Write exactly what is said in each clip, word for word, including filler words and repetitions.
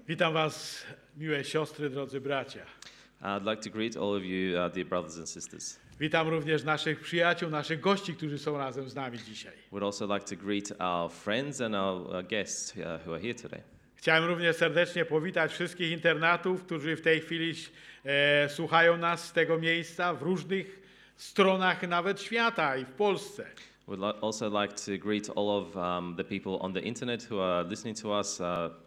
Witam was, miłe siostry, drodzy bracia. I'd like to greet all of you, uh, dear brothers and sisters. Witam również naszych przyjaciół, naszych gości, którzy są razem z nami dzisiaj. We'd also like to greet our friends and our uh, guests uh, who are here today. Chciałem również serdecznie powitać wszystkich internatów, którzy w tej chwili e, słuchają nas z tego miejsca w różnych stronach nawet świata i w Polsce. We'd li- also like to greet all of um, the people on the internet who are listening to us uh,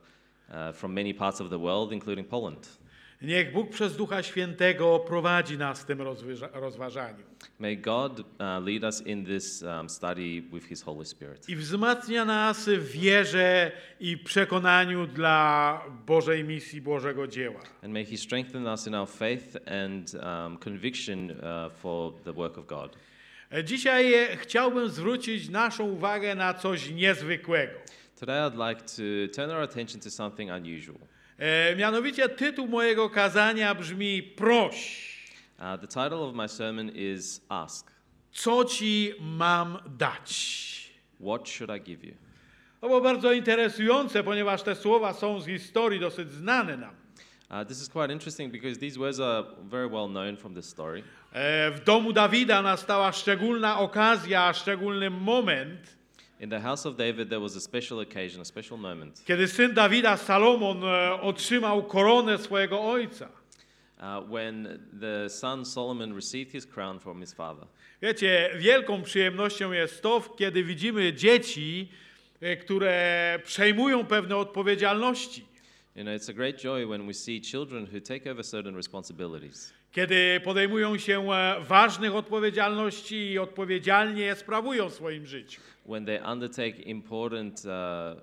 uh, from many parts of the world, including Poland. Niech Bóg przez Ducha Świętego prowadzi nas w tym rozwyża- rozważaniu May God uh, lead us in this um, study with His Holy Spirit. i wzmacnia nas w wierze i przekonaniu dla Bożej misji, Bożego dzieła. And may He strengthen us in our faith and um, conviction uh, for the work of God. Dzisiaj chciałbym zwrócić naszą uwagę na coś niezwykłego. Today I'd like to turn our attention to something unusual. E, mianowicie tytuł mojego kazania brzmi proś. Uh, the title of my sermon is Ask. Co ci mam dać? What should I give you? To było bardzo interesujące, ponieważ te słowa są z historii dosyć znane nam. Uh, this is quite interesting because these words are very well known from this story. E, w domu Dawida nastała szczególna okazja, szczególny moment, In the house of David, there was a special occasion, a special moment, kiedy syn Dawida, Salomon, e, otrzymał koronę swojego ojca. uh, when the son Solomon received his crown from his father. Wiecie, wielką przyjemnością jest to, kiedy widzimy dzieci, e, które przejmują pewne odpowiedzialności. You know, it's a great joy when we see children who take over certain responsibilities, Kiedy podejmują się e, ważnych odpowiedzialności i odpowiedzialnie je sprawują w swoim życiu. when they undertake important uh,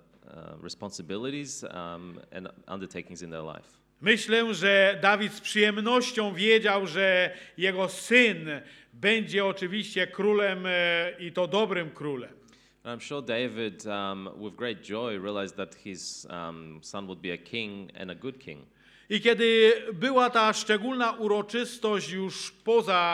uh, responsibilities um, and undertakings in their life. Myślę, że Dawid z przyjemnością wiedział, że jego syn będzie oczywiście królem e, i to dobrym królem. And I'm sure David, um, with great joy, realized that his um, son would be a king and a good king. I kiedy była ta szczególna uroczystość już poza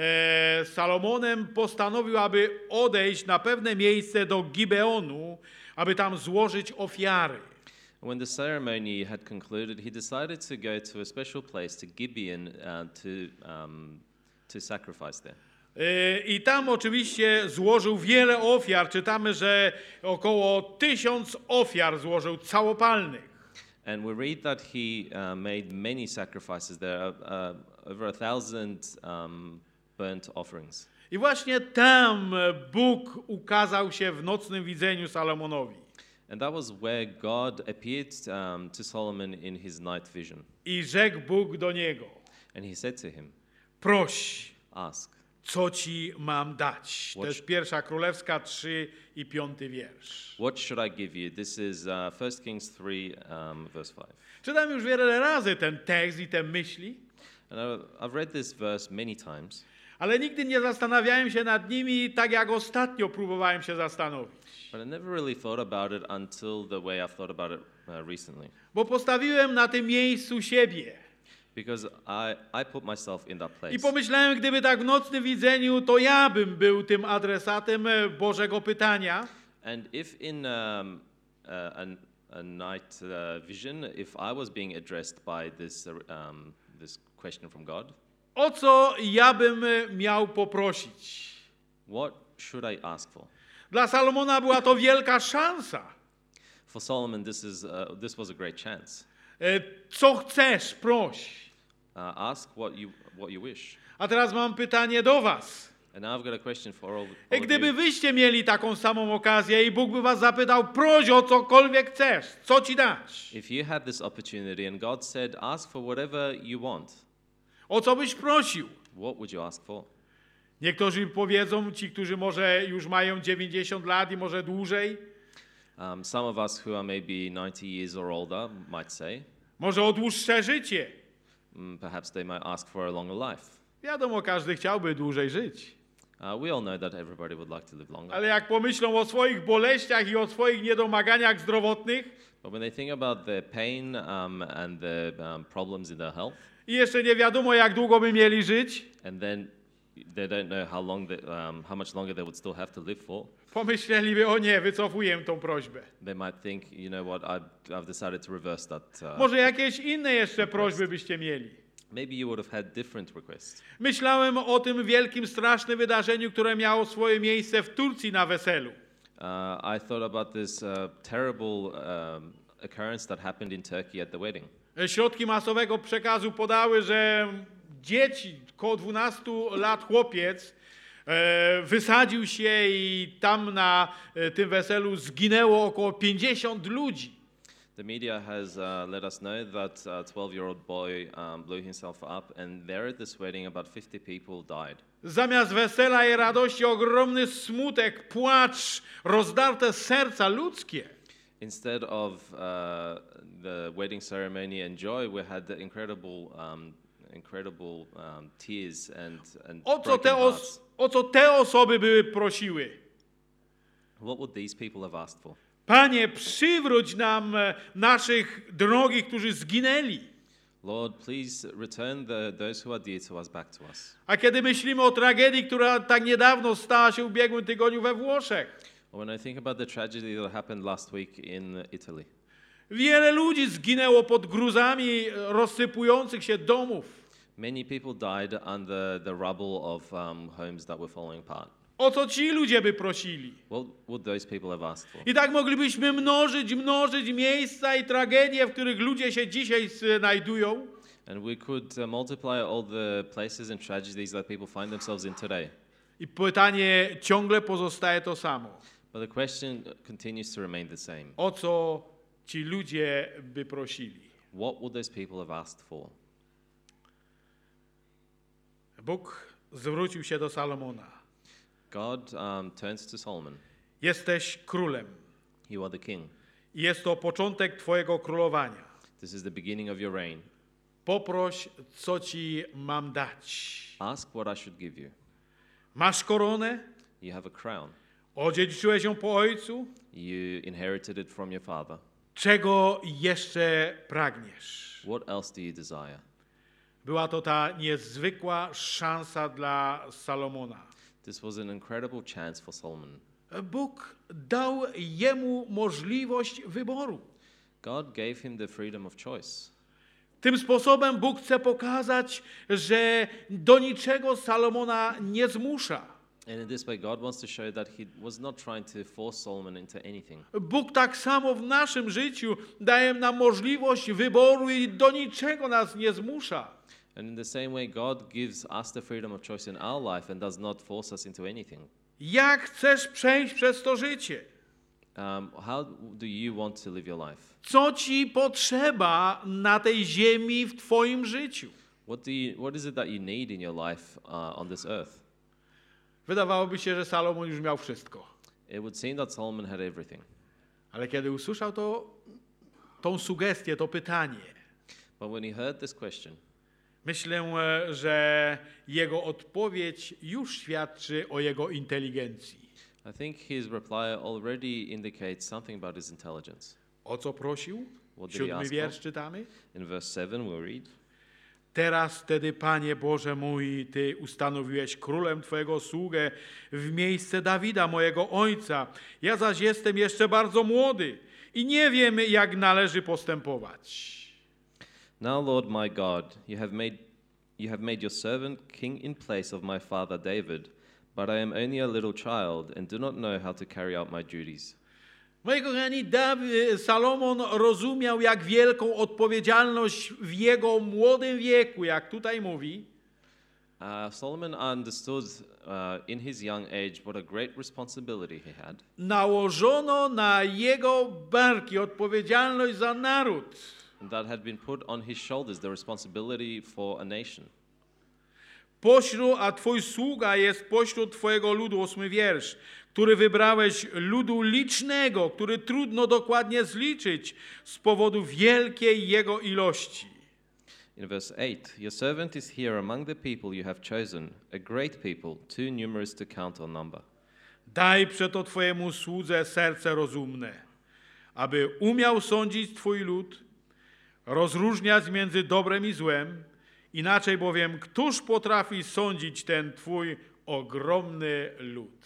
e, Salomonem, postanowił, aby odejść na pewne miejsce do Gibeonu, aby tam złożyć ofiary. When the ceremony had concluded, he decided to go to a special place, to Gibeon, uh, to, um, to sacrifice there. E, I tam oczywiście złożył wiele ofiar. Czytamy, że około tysiąc ofiar złożył całopalnych. And we read that he uh, made many sacrifices there, uh, over a thousand um, burnt offerings. I właśnie tam Bóg ukazał się w nocnym widzeniu Salomonowi. And that was where God appeared um, to Solomon in his night vision. I rzekł Bóg do niego: And he said to him, proś, Ask. co ci mam dać. To What jest pierwsza królewska trzy i piąty wiersz. What should I give you? This is uh, First Kings three, um, verse five. Czytam już wiele razy ten tekst i te myśli, And I- I've read this verse many times, ale nigdy nie zastanawiałem się nad nimi tak jak ostatnio próbowałem się zastanowić. but I never really thought about it until the way I've thought about it uh, recently. Bo postawiłem na tym miejscu siebie. Because I, I put myself in that I place. pomyślałem, gdyby tak w nocnym widzeniu, to ja bym był tym adresatem e, Bożego pytania. And if in um, uh, a, a night uh, vision, if I was being addressed by this, uh, um, this question from God, O co ja bym e, miał poprosić? what should I ask for? Dla Salomona była to wielka szansa. For Solomon, this, is, uh, this was a great chance. E, Co chcesz, proś. Uh, ask what you, what you wish. A teraz mam pytanie do was. And now I've got a question for all, all E, of Gdyby you. wyście mieli taką samą okazję i Bóg by was zapytał, proś o cokolwiek chcesz, co ci dać? If you had this opportunity and God said, ask for whatever you want, O co byś prosił? what would you ask for? Niektórzy powiedzą, ci, którzy może już mają dziewięćdziesiąt lat i może dłużej, Um, some of us who are maybe ninety years or older might say, może o dłuższe życie. mm, perhaps they might ask for a longer life. Wiadomo, każdy chciałby dłużej żyć. Uh, we all know that everybody would like to live longer. Ale jak pomyślą o swoich boleściach i o swoich niedomaganiach zdrowotnych But when they think about their pain um, and their um, problems in their health, i jeszcze nie wiadomo, jak długo by mieli żyć, and then they don't know how long, they, um, how much longer they would still have to live for, Pomyśleliby, o nie, wycofuję tą prośbę. They might think, you know what, I've, I've decided to reverse that. Uh, Może jakieś inne jeszcze prośby byście mieli. maybe you would have had different requests. Myślałem o tym wielkim, strasznym wydarzeniu, które miało swoje miejsce w Turcji na weselu. Uh, I thought about this uh, terrible um, occurrence that happened in Turkey at the wedding. Środki masowego przekazu podały, że dzieci, około dwunastu lat chłopiec, e, wysadził się i tam na e, tym weselu zginęło około pięćdziesiąt ludzi. The media has uh, let us know that a twelve-year-old boy um, blew himself up, and there at this wedding about fifty people died. Zamiast wesela i radości ogromny smutek, płacz, rozdarte serca ludzkie. Instead of uh, the wedding ceremony and joy, we had the incredible, um, incredible um, tears and, and O co, broken te hearts. os- o co te osoby były prosiły? What would these people have asked for? Panie, przywróć nam e, naszych drogich, którzy zginęli. Lord, please return the, those who are dear to us back to us. A kiedy myślimy o tragedii, która tak niedawno stała się w ubiegłym tygodniu we Włoszech, When I think about the tragedy that happened last week in Italy, wiele ludzi zginęło pod gruzami rozsypujących się domów. many people died under the rubble of um, homes that were falling apart. O co ci ludzie by prosili? What would those people have asked for? I tak moglibyśmy mnożyć, mnożyć miejsca i tragedie, w których ludzie się dzisiaj znajdują. And we could uh, multiply all the places and tragedies that people find themselves in today. I pytanie ciągle pozostaje to samo. But the question continues to remain the same. O co ci ludzie by prosili? What would those people have asked for? Bóg zwrócił się do Salomona. God um, turns to Solomon. Jesteś królem. You are the king. Jest to początek twojego królowania. This is the beginning of your reign. Poproś, co ci mam dać. Ask what I should give you. Masz koronę? You have a crown. Odziedziczyłeś ją po ojcu? You inherited it from your father. Czego jeszcze pragniesz? What else do you desire? Była to ta niezwykła szansa dla Salomona. This was an incredible chance for Solomon. Bóg dał jemu możliwość wyboru. God gave him the freedom of choice. Tym sposobem Bóg chce pokazać, że do niczego Salomona nie zmusza. And in this way, God wants to show that he was not trying to force Solomon into anything. Bóg tak samo w naszym życiu daje nam możliwość wyboru i do niczego nas nie zmusza. And in the same way, God gives us the freedom of choice in our life and does not force us into anything. Jak chcesz przejść przez to życie? Um, how do you want to live your life? Co ci potrzeba na tej ziemi w twoim życiu? What do you, what is it that you need in your life uh, on this earth? Wydawałoby się, że Salomon już miał wszystko. It would seem that Solomon had everything. Ale kiedy usłyszał to, tą sugestię, to pytanie, But when he heard this question, myślę, e, że jego odpowiedź już świadczy o jego inteligencji. I think his reply already indicates something about his intelligence. O co prosił? What did he Siódmy ask wiersz for? czytamy. In verse seven, we'll read. Teraz wtedy, Panie Boże mój, Ty ustanowiłeś królem Twojego sługę w miejsce Dawida, mojego ojca. Ja zaś jestem jeszcze bardzo młody i nie wiem, jak należy postępować. Now, Lord my God, you have made you have made your servant king in place of my father David, but I am only a little child and do not know how to carry out my duties. Moi kochani, Dawy, Salomon rozumiał, jak wielką odpowiedzialność w jego młodym wieku, jak tutaj mówi, Uh, Solomon understood uh, in his young age what a great responsibility he had. nałożono na jego barki odpowiedzialność za naród. And that had been put on his shoulders, the responsibility for a nation. Pośród, a Twój sługa jest pośród Twojego ludu, ósmy wiersz, który wybrałeś ludu licznego, który trudno dokładnie zliczyć z powodu wielkiej jego ilości. In verse eight, your servant is here among the people you have chosen, a great people, too numerous to count or number. Daj przeto Twojemu słudze serce rozumne, aby umiał sądzić Twój lud, rozróżniać między dobrem i złem, inaczej bowiem któż potrafi sądzić ten Twój ogromny lud?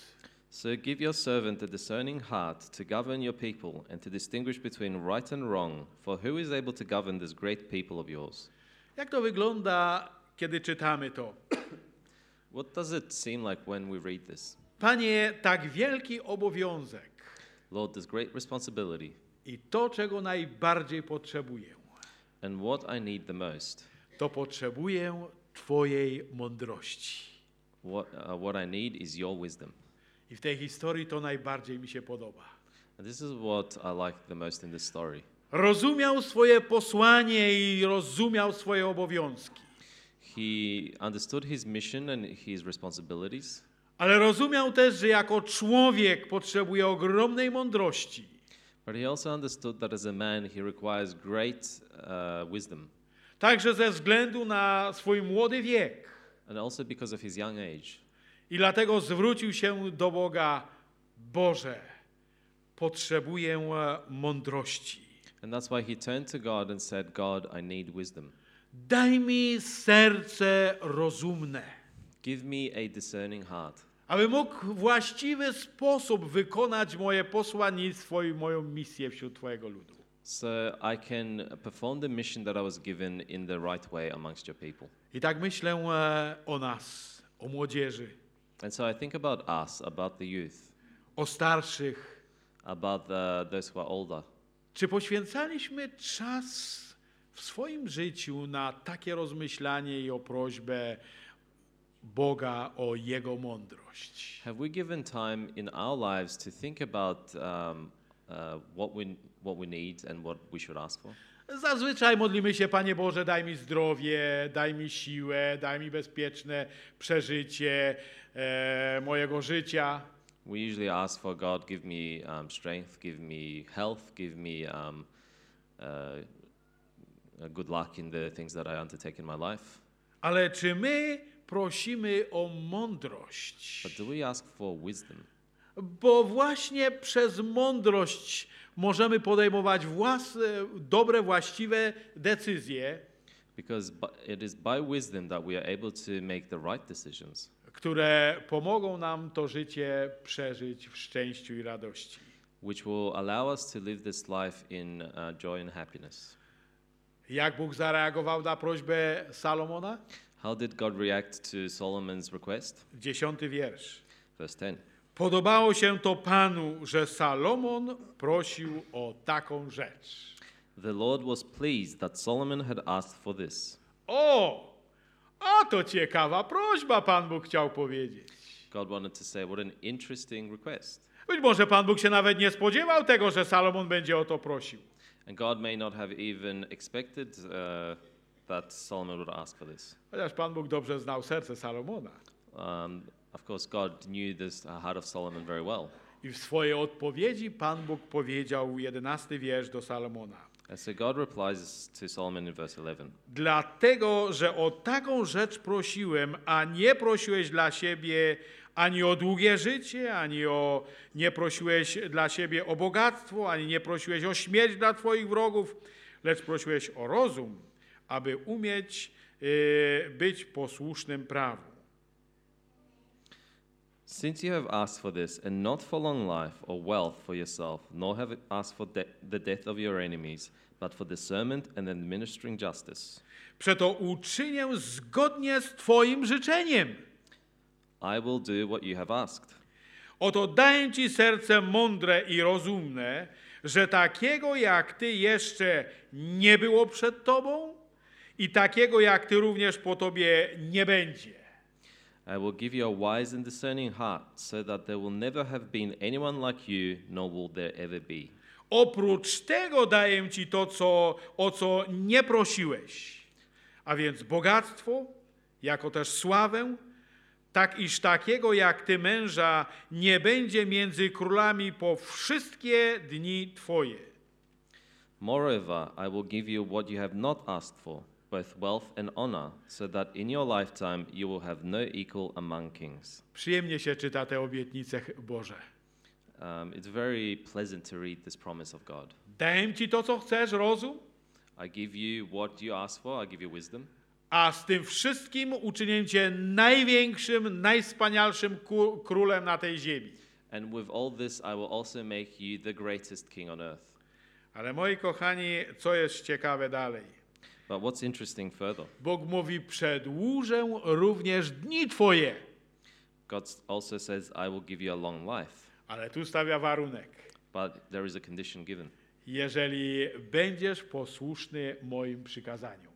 So give your servant a discerning heart to govern your people and to distinguish between right and wrong, for who is able to govern this great people of yours? Jak to wygląda, kiedy czytamy to? What does it seem like when we read this? Panie, tak wielki obowiązek Lord, this great responsibility i to, czego najbardziej potrzebuję, and what I need the most. to potrzebuję Twojej mądrości. What, uh, what I need is your wisdom. I w tej historii to najbardziej mi się podoba. And this is what I like the most in this story. Rozumiał swoje posłanie i rozumiał swoje obowiązki, He understood his mission and his responsibilities, ale rozumiał też, że jako człowiek potrzebuje ogromnej mądrości. but he also understood that as a man he requires great uh, wisdom, Także ze względu na swój młody wiek. and also because of his young age. I dlatego zwrócił się do Boga: Boże, potrzebuję e, mądrości. And that's why he turned to God and said, God, I need wisdom. Daj mi serce rozumne, Give me a discerning heart, aby mógł w właściwy sposób wykonać moje posłannictwo i moją misję wśród Twojego ludu. so I can perform the mission that I was given in the right way amongst your people. I tak myślę e, o nas, o młodzieży, And so I think about us, about the youth, o starszych. about the, those who are older. Czy poświęcaliśmy czas w swoim życiu na takie rozmyślanie i o prośbę Boga o Jego mądrość? Have we given time in our lives to think about um, uh, what we what we need and what we should ask for? Zazwyczaj modlimy się: Panie Boże, daj mi zdrowie, daj mi siłę, daj mi bezpieczne przeżycie e, mojego życia. We usually ask for God, give me um, strength, give me health, give me um, uh, good luck in the things that I undertake in my life. Ale czy my prosimy o mądrość? But do we ask for wisdom? Bo właśnie przez mądrość możemy podejmować własne, dobre, właściwe decyzje, Because bu- it is by wisdom that we are able to make the right decisions, które pomogą nam to życie przeżyć w szczęściu i radości. which will allow us to live this life in uh, joy and happiness. Jak Bóg zareagował na prośbę Salomona? How did God react to Solomon's request? Dziesiąty wiersz. Verse ten. Podobało się to Panu, że Salomon prosił o taką rzecz. The Lord was pleased that Solomon had asked for this. O! A to ciekawa prośba, Pan Bóg chciał powiedzieć. God wanted to say, what an interesting request. Być może Pan Bóg się nawet nie spodziewał tego, że Salomon będzie o to prosił. And God may not have even expected uh, that Solomon would ask for this. Chociaż Pan Bóg dobrze znał serce Salomona. Um, of course, God knew this uh, heart of Solomon very well. I w swojej odpowiedzi Pan Bóg powiedział, jedenasty wiersz do Salomona: And so God replies to Solomon in verse eleven. Dlatego, że o taką rzecz prosiłem, a nie prosiłeś dla siebie ani o długie życie, ani o nie prosiłeś dla siebie o bogactwo, ani nie prosiłeś o śmierć dla Twoich wrogów, lecz prosiłeś o rozum, aby umieć y, być posłusznym prawu. Since you have asked for this, and not for long life or wealth for yourself, nor have asked for de- the death of your enemies, but for discernment and administering justice, Przeto uczynię zgodnie z Twoim życzeniem. I will do what you have asked. Oto daję Ci serce mądre i rozumne, że takiego jak Ty jeszcze nie było przed Tobą i takiego jak Ty również po Tobie nie będzie. I will give you a wise and discerning heart, so that there will never have been anyone like you, nor will there ever be. Oprócz tego daję Ci to, co, o co nie prosiłeś, a więc bogactwo, jako też sławę, tak iż takiego jak Ty męża nie będzie między królami po wszystkie dni Twoje. Moreover, I will give you what you have not asked for, both wealth and honor, so that in your lifetime you will have no equal among kings. Przyjemnie się czyta te obietnice Boże. Um, it's very pleasant to read this promise of God. Daję Ci to, co chcesz, rozum, I give you what you ask for, I give you wisdom, a z tym wszystkim uczynię Cię największym, najwspanialszym ku- królem na tej ziemi. And with all this, I will also make you the greatest king on earth. Ale moi kochani, co jest ciekawe dalej? But what's interesting further? Bóg mówi, przedłużę również dni twoje. God also says, I will give you a long life. Ale tu stawia warunek. But there is a condition given. Jeżeli będziesz posłuszny moim przykazaniom.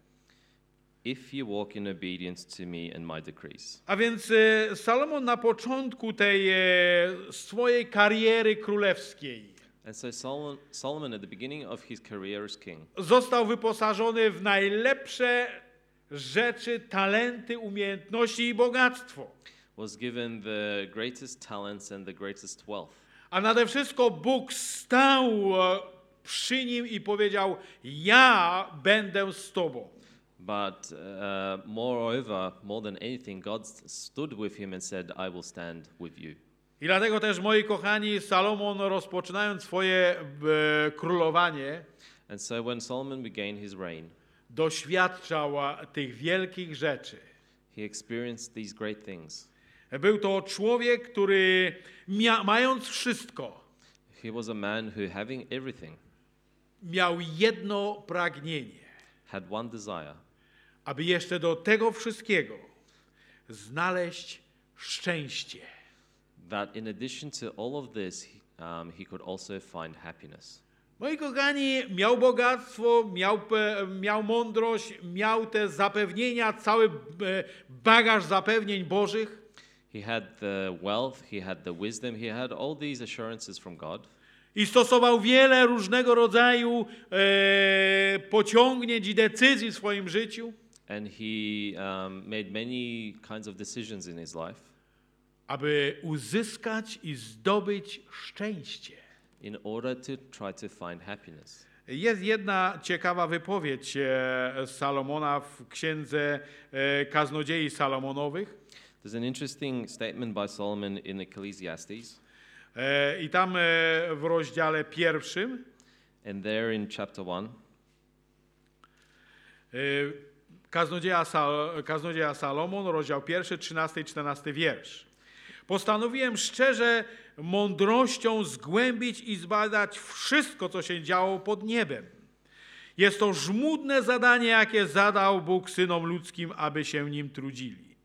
If you walk in obedience to me and my decrees. A więc e, Salomon na początku tej e, swojej kariery królewskiej And so Solomon, Solomon, at the beginning of his career as king, został wyposażony w najlepsze rzeczy, talenty, umiejętności i bogactwo. was given the greatest talents and the greatest wealth. A nade wszystko Bóg stał e, przy nim i powiedział, ja będę z tobą. But uh, moreover, more than anything, God st- stood with him and said, I will stand with you. I dlatego też, moi kochani, Salomon, rozpoczynając swoje e, królowanie, And so when Solomon began his reign, doświadczał tych wielkich rzeczy. he experienced these great things. Był to człowiek, który mia- mając wszystko, He was a man who, having everything, miał jedno pragnienie, had one desire, aby jeszcze do tego wszystkiego znaleźć szczęście. that in addition to all of this, he, um, he could also find happiness. Moi kochani, miał bogactwo, miał, pe- miał mądrość, miał te zapewnienia, cały e, bagaż zapewnień bożych. He had the wealth, he had the wisdom, he had all these assurances from God. I stosował wiele różnego rodzaju e, pociągnięć i decyzji w swoim życiu, And he um, made many kinds of decisions in his life aby uzyskać i zdobyć szczęście. in order to try to find happiness. Jest jedna ciekawa wypowiedź e, Salomona w księdze e, Kaznodziei Salomonowych. There's an interesting statement by Solomon in Ecclesiastes, E, I tam e, w rozdziale pierwszym and there in chapter one, e, Kaznodzieja, Sal, Kaznodzieja Salomon, rozdział pierwszy, trzynasty i czternasty wiersz. Postanowiłem szczerze mądrością zgłębić i zbadać wszystko, co się działo pod niebem. Jest to żmudne zadanie, jakie zadał Bóg synom ludzkim, aby się nim trudzili.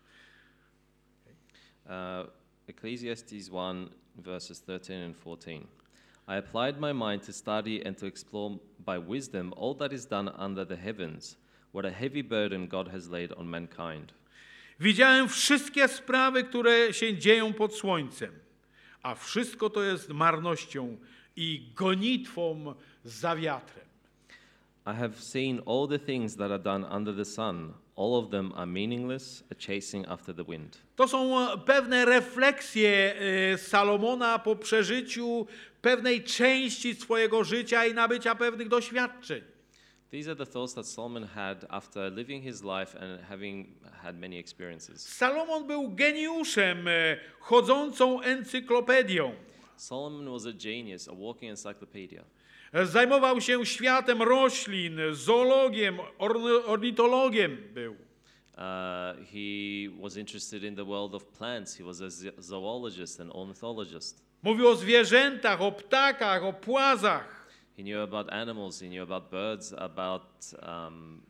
uh, Ecclesiastes one, verses thirteen and fourteen. I applied my mind to study and to explore by wisdom all that is done under the heavens. What a heavy burden God has laid on mankind. Widziałem wszystkie sprawy, które się dzieją pod słońcem, a wszystko to jest marnością i gonitwą za wiatrem. I have seen all the things that are done under the sun. All of them are meaningless, a chasing after the wind. To są e, pewne refleksje e, Salomona po przeżyciu pewnej części swojego życia i nabycia pewnych doświadczeń. These are the thoughts that Solomon had after living his life and having had many experiences. Salomon był geniuszem, e, chodzącą encyklopedią. Solomon was a genius, a walking encyclopedia. E, Zajmował się światem roślin, zoologiem, orny- ornitologiem był. Uh, he was interested in the world of plants. He was a zo- zoologist and ornithologist. Mówił o zwierzętach, o ptakach, o płazach. He knew about animals, he knew about birds, about um,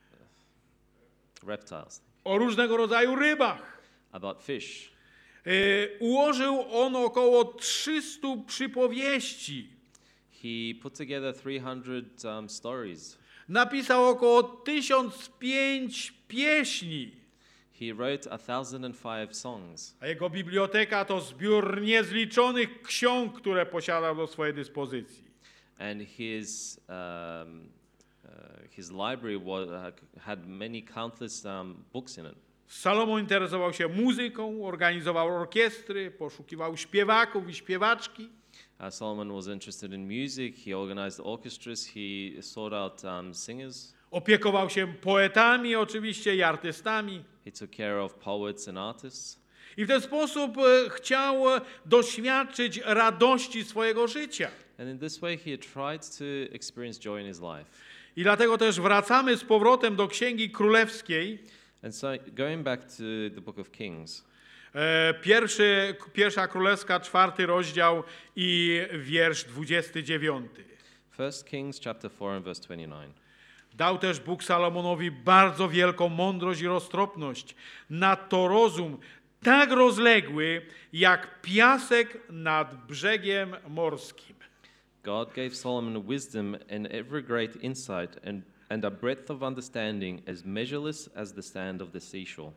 reptiles, O różnego rodzaju rybach. about fish. E, Ułożył on około trzysta przypowieści. He put together three hundred um, stories. Napisał około tysiąc pięć pieśni. He wrote a thousand and five songs. A jego biblioteka to zbiór niezliczonych ksiąg, które posiadał do swojej dyspozycji. And his um, uh, his library was, uh, had many countless um, books in it. Salomon interesował się muzyką, organizował orkiestry, poszukiwał śpiewaków i śpiewaczki. Uh, Solomon was interested in music. He organized orchestras. He sought out um, singers. Opiekował się poetami oczywiście i artystami. He took care of poets and artists. I w ten sposób e, chciał e, doświadczyć radości swojego życia. And in this way, he had tried to experience joy in his life. I dlatego też wracamy z powrotem do Księgi Królewskiej. And so, going back to the book of Kings, E, Pierwszy, pierwsza Królewska, czwarty rozdział i wiersz dwudziesty dziewiąty. First Kings chapter four and verse twenty-nine. Dał też Bóg Salomonowi bardzo wielką mądrość i roztropność, nadto rozum tak rozległy, jak piasek nad brzegiem morskim. God gave Solomon wisdom and every great insight and, and a breadth of understanding as measureless as the sand of the seashore.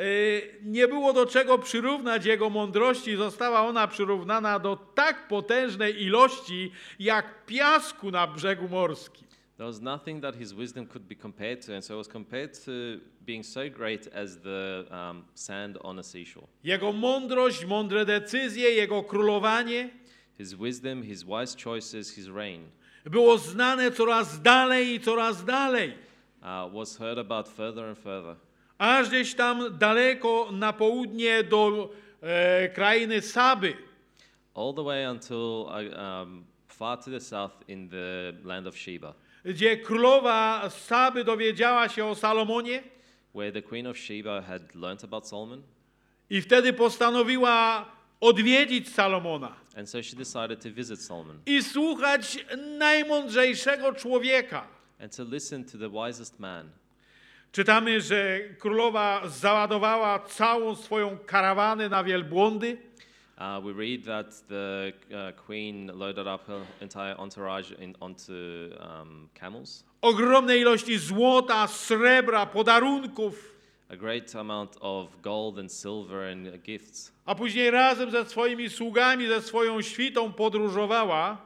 Nie było do czego przyrównać jego mądrości, została ona przyrównana do tak potężnej ilości, jak piasku na brzegu morskim. There was nothing that his wisdom could be compared to, and so it was compared to being so great as the um, sand on a seashore. Jego mądrość, mądre decyzje, jego królowanie His wisdom, his wise choices, his reign było znane coraz dalej i coraz dalej. uh, was heard about further and further. Aż gdzieś tam daleko na południe do e, krainy Saby. All the way until uh, um, far to the south in the land of Sheba, Gdzie królowa Saby dowiedziała się o Salomonie where the queen of Sheba had learnt about Solomon. i wtedy postanowiła odwiedzić Salomona And so she decided to visit Solomon i słuchać najmądrzejszego człowieka. and to listen to the wisest man. Czytamy, że królowa załadowała całą swoją karawanę na wielbłądy. Uh, we read that the uh, queen loaded up her entire entourage in, onto um, camels. Ogromne ilości złota, srebra, podarunków. A great amount of gold and silver and uh, gifts. A później razem ze swoimi sługami, ze swoją świtą podróżowała.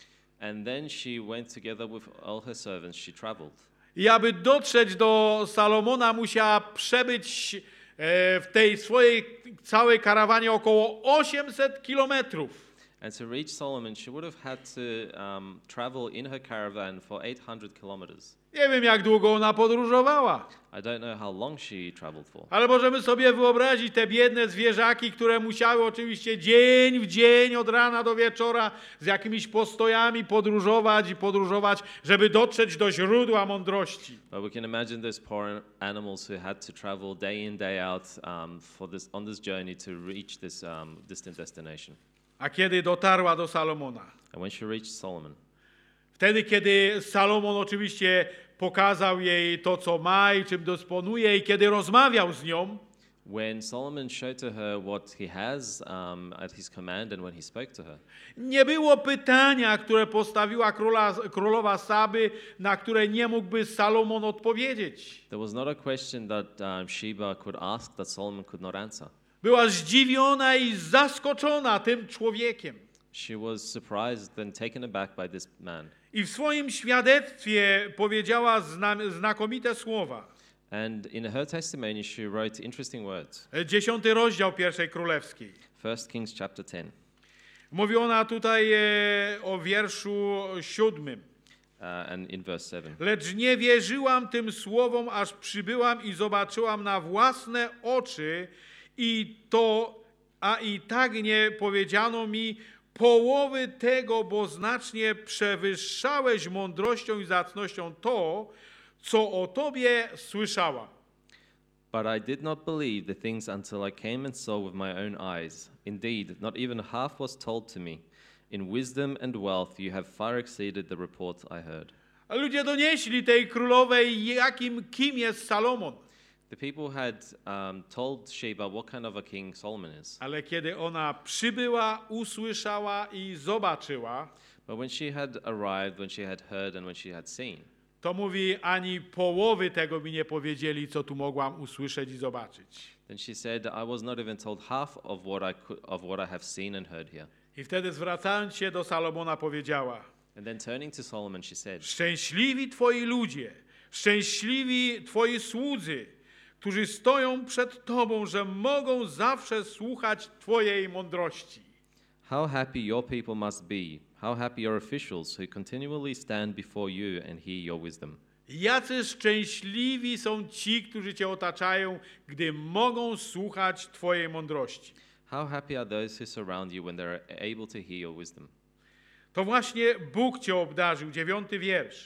And then she went together with all her servants, she traveled. I aby dotrzeć do Salomona, musiała przebyć e, w tej swojej całej karawanie około osiemset kilometrów. And to reach Solomon, she would have had to um, travel in her caravan for eight hundred kilometers. Nie wiem, jak długo ona podróżowała, I don't know how long she traveled for. ale możemy sobie wyobrazić te biedne zwierzaki, które musiały oczywiście dzień w dzień, od rana do wieczora z jakimiś postojami podróżować i podróżować, żeby dotrzeć do źródła mądrości. But we can imagine those poor animals who had to travel day in, day out um, for this, on this journey to reach this um, distant destination. A kiedy dotarła do Salomona? And when she reached Solomon, Wtedy, kiedy Salomon oczywiście pokazał jej to, co ma i czym dysponuje, i kiedy rozmawiał z nią, when Solomon showed to her what he has um, at his command and when he spoke to her, nie było pytania, które postawiła króla, królowa Saby, na które nie mógłby Salomon odpowiedzieć. there was not a question that um, Sheba could ask that Solomon could not answer. Była zdziwiona i zaskoczona tym człowiekiem. She was surprised and taken aback by this man. I w swoim świadectwie powiedziała zna, znakomite słowa. And in her testimony, she wrote interesting words. Dziesiąty rozdział pierwszej królewskiej. First Kings chapter ten. Mówi ona tutaj e, o wierszu siódmym. Uh, and in verse seven. Lecz nie wierzyłam tym słowom, aż przybyłam i zobaczyłam na własne oczy, i to, a i tak nie powiedziano mi połowy tego, bo znacznie przewyższałeś mądrością i zacnością to, co o tobie słyszałam. But I did not believe the things until I came and saw with my own eyes. Indeed, not even half was told to me. In wisdom and wealth you have far exceeded the report I heard. A ludzie donieśli tej królowej, jakim kim jest Salomon. The people had um, told Sheba what kind of a king Solomon is. Ale kiedy ona przybyła, usłyszała i zobaczyła, But when she had arrived, when she had heard and when she had seen, to mówi, ani połowy tego mi nie powiedzieli, co tu mogłam usłyszeć i zobaczyć. then she said, I was not even told half of what I could, of what I have seen and heard here. I wtedy zwracając się do Salomona powiedziała, And then turning to Solomon, she said, szczęśliwi twoi ludzie, szczęśliwi twoi słudzy, którzy stoją przed tobą, że mogą zawsze słuchać twojej mądrości. how happy your people must be, how happy your officials who continually stand before you and hear your wisdom. Jacy szczęśliwi są ci, którzy cię otaczają, gdy mogą słuchać twojej mądrości. How happy are those who surround you when they're able to hear your wisdom. To właśnie Bóg cię obdarzył, dziewiąty wiersz.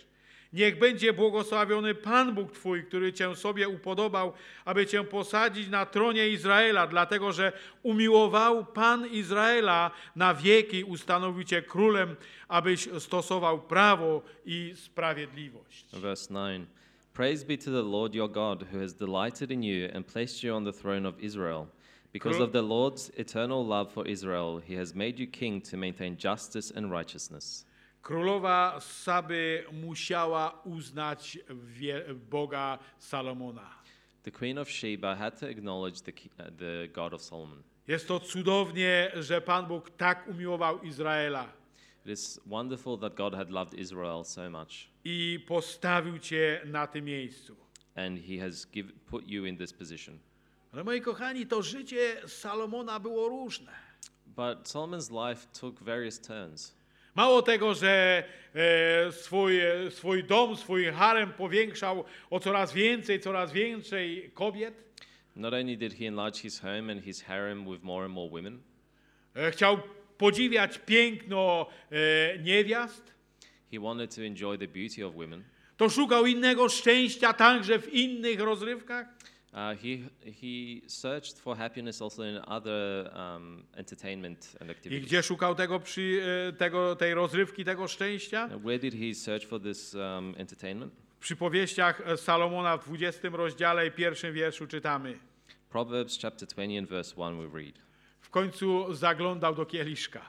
Niech będzie błogosławiony Pan Bóg Twój, który Cię sobie upodobał, aby Cię posadzić na tronie Izraela, dlatego że umiłował Pan Izraela na wieki, ustanowił Cię królem, abyś stosował prawo i sprawiedliwość. Verse nine. Praise be to the Lord your God, who has delighted in you and placed you on the throne of Israel. Because of the Lord's eternal love for Israel, he has made you king to maintain justice and righteousness. Królowa Saby musiała uznać wie- Boga Salomona. The queen of Sheba had to acknowledge the, ki- uh, the God of Solomon. Jest to cudownie, że Pan Bóg tak umiłował Izraela It is wonderful that God had loved Israel so much, i postawił Cię na tym miejscu. and he has give, put you in this position. Ale moi kochani, to życie Salomona było różne. But Solomon's life took various turns. Mało tego, że e, swój, e, swój dom, swój harem powiększał o coraz więcej, coraz więcej kobiet. Not only did he enlarge his home and his harem with more and more women, E, chciał podziwiać piękno e, niewiast. he wanted to enjoy the beauty of women. To szukał innego szczęścia także w innych rozrywkach. Uh, he, he searched for happiness also in other um, entertainment and I activities. gdzie szukał tego, przy, e, tego, tej rozrywki, tego szczęścia? Now, where did he search for this um, entertainment? W przypowieściach Salomona w dwudziestym rozdziale i pierwszym wierszu czytamy. Proverbs chapter twenty and verse one we read. W końcu zaglądał do kieliszka,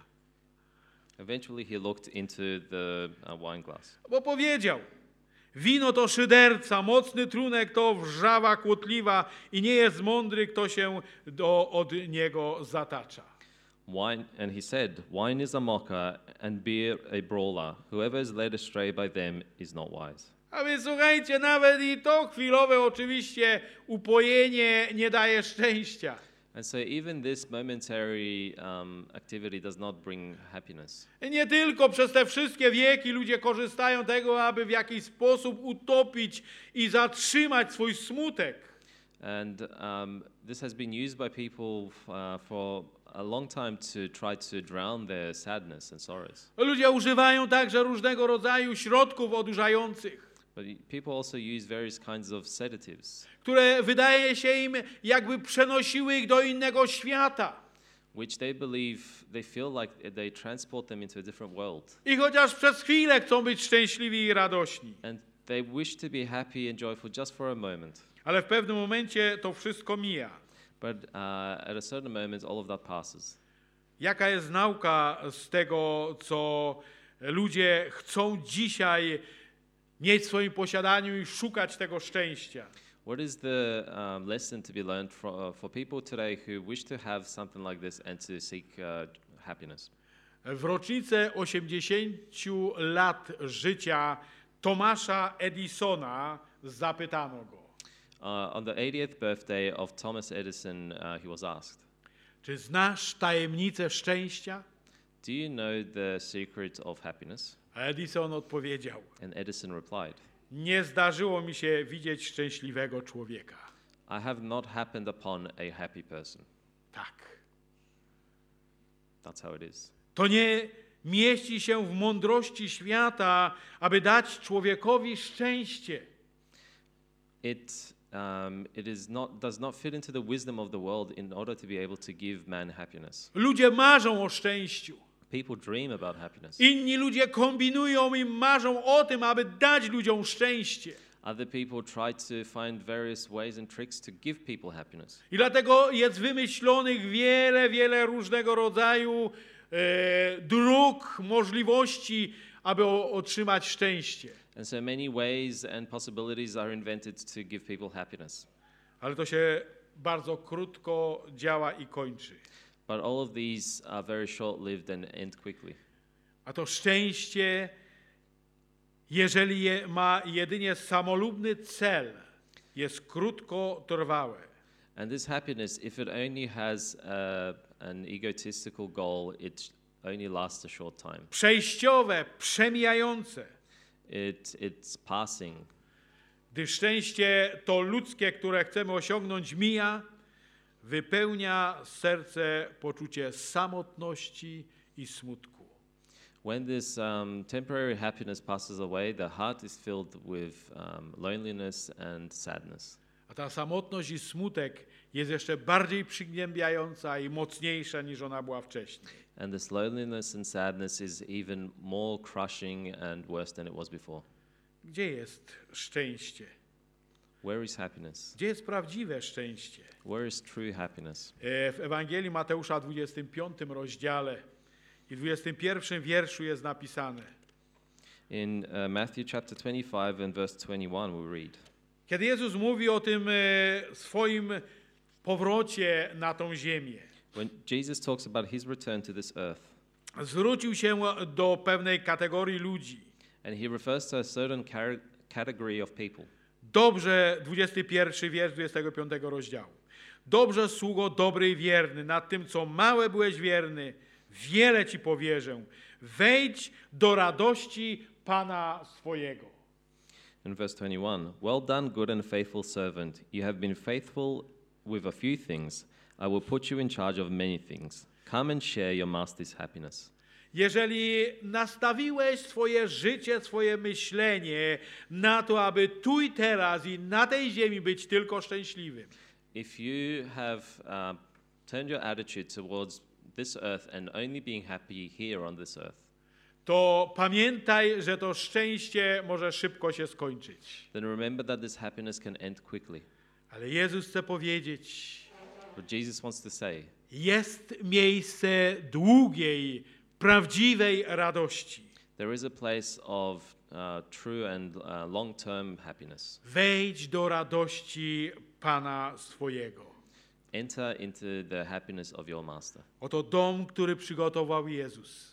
Eventually he looked into the uh, wine glass. bo powiedział: wino to szyderca, mocny trunek to wrzawa kłotliwa i nie jest mądry, kto się do, od niego zatacza. Wine, and he said, wine is a mocker and beer a brawler. Whoever is led astray by them is not wise. A więc słuchajcie, nawet i to chwilowe oczywiście upojenie nie daje szczęścia. And so even this momentary um, activity does not bring happiness. Nie tylko przez te wszystkie wieki ludzie korzystają tego, aby w jakiś sposób utopić i zatrzymać swój smutek. And um, this has been used by people uh, for a long time to try to drown their sadness and sorrows. Ludzie używają także różnego rodzaju środków odurzających, But people also use various kinds of sedatives, które wydaje się im jakby przenosiły ich do innego świata. which they believe, they feel like they transport them into a different world. I chociaż przez chwilę chcą być szczęśliwi i radośni, And they wish to be happy and joyful just for a moment. ale w pewnym momencie to wszystko mija. But uh, at a certain moment, all of that passes. Jaka jest nauka z tego, co ludzie chcą dzisiaj mieć w swoim posiadaniu i szukać tego szczęścia? What is the um, lesson to be learned for, uh, for people today who wish to have something like this and to seek uh, happiness? W rocznicę osiemdziesięciu lat życia Tomasza Edisona zapytano go: Uh, on the eightieth birthday of Thomas Edison, uh, he was asked, czy znasz tajemnicę szczęścia? do you know the secret of happiness? A Edison odpowiedział: And Edison replied, nie zdarzyło mi się widzieć szczęśliwego człowieka. I have not happened upon a happy person. Tak. That's how it is. To nie mieści się w mądrości świata, aby dać człowiekowi szczęście. It, um, it is not, does not fit into the wisdom of the world in order to be able to give man happiness. Ludzie marzą o szczęściu. People dream about happiness. Inni ludzie kombinują i marzą o tym, aby dać ludziom szczęście. Other people try to find various ways and tricks to give people happiness. I dlatego jest wymyślonych wiele, wiele różnego rodzaju e, dróg, możliwości, aby o, otrzymać szczęście. And so many ways and possibilities are invented to give people happiness. Ale to się bardzo krótko działa i kończy. But all of these are very short-lived and end quickly. A to szczęście, jeżeli je ma jedynie samolubny cel, jest krótkotrwałe. And this happiness, if it only has uh, an egotistical goal, it only lasts a short time. Przejściowe, przemijające. It, it's passing. Gdy szczęście to ludzkie, które chcemy osiągnąć, mija, wypełnia serce poczucie samotności i smutku. When this um, temporary happiness passes away, the heart is filled with um, loneliness and sadness. A ta samotność i smutek jest jeszcze bardziej przygnębiająca i mocniejsza niż ona była wcześniej. And this loneliness and sadness is even more crushing and worse than it was before. Gdzie jest szczęście? Where is happiness? Gdzie jest prawdziwe szczęście? Where is true happiness? E, W Ewangelii Mateusza dwudziestym piątym rozdziale i dwudziestym pierwszym wierszu jest napisane: In uh, Matthew chapter twenty-five and verse twenty-one we read, kiedy Jezus mówi o tym e, swoim powrocie na tą ziemię, when Jesus talks about his return to this earth, zwrócił się do pewnej kategorii ludzi. and he refers to a certain car- category of people. Dobrze, dwudziesty pierwszy wiersz dwudziestego piątego rozdziału. Dobrze, sługo dobry i wierny, nad tym, co małe byłeś wierny, wiele ci powierzę. Wejdź do radości Pana swojego. In verse twenty-one, well done, good and faithful servant. You have been faithful with a few things. I will put you in charge of many things. Come and share your master's happiness. Jeżeli nastawiłeś swoje życie, swoje myślenie na to, aby tu i teraz i na tej ziemi być tylko szczęśliwym, If you have uh, turned your attitude towards this earth and only being happy here on this earth, to pamiętaj, że to szczęście może szybko się skończyć. then remember that this happiness can end quickly. Ale Jezus chce powiedzieć, What Jesus wants to say, jest miejsce długiej, prawdziwej radości. there is a place of uh, true and uh, long-term happiness. Wejdź do radości Pana swojego. Enter into the happiness of your master. Oto dom, który przygotował Jezus.